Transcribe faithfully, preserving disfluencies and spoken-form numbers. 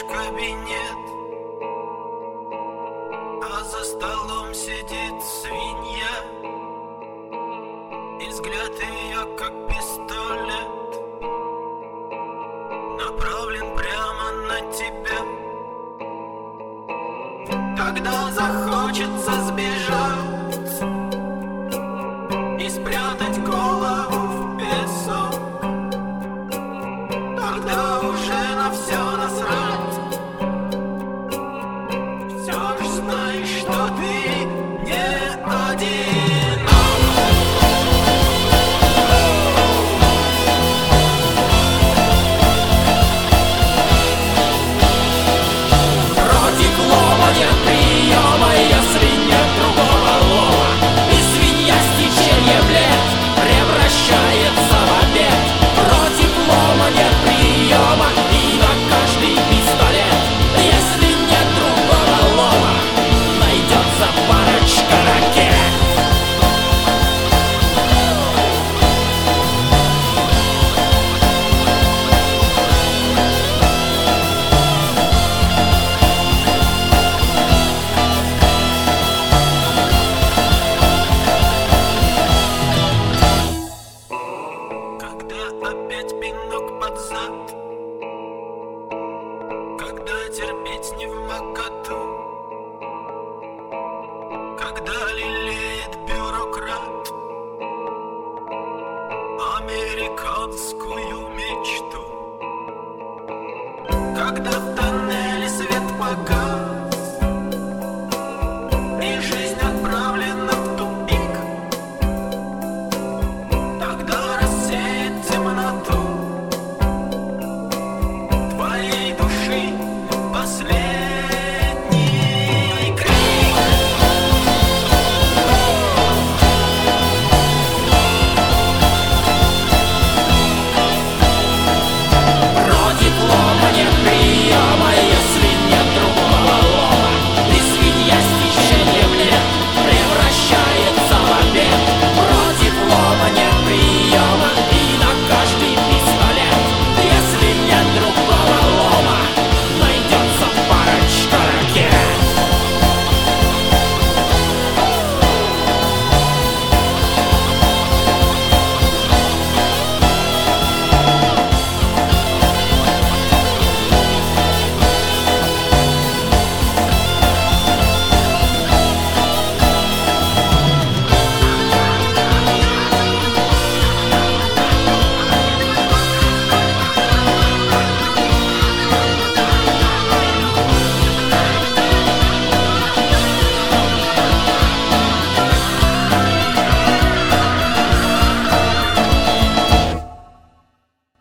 кабинет, а за столом сидит свинья, и взгляд ее как пистолет направлен прямо на тебя. Когда захочется сбежать и спрятать голову в песок, когда уже на все насрать, все ж знай, что ты не один. Против лома нет приема, если нет другого лома, и свинья с течением лет превращается в обед. Против лома нет приема, и на каждый пистолет, если нет другого лома, найдется парочка ракет. Когда опять пинок под зад, когда терпеть не вмоготу, когда лелеет бюрократ американскую мечту, когда в тоннеле свет погас,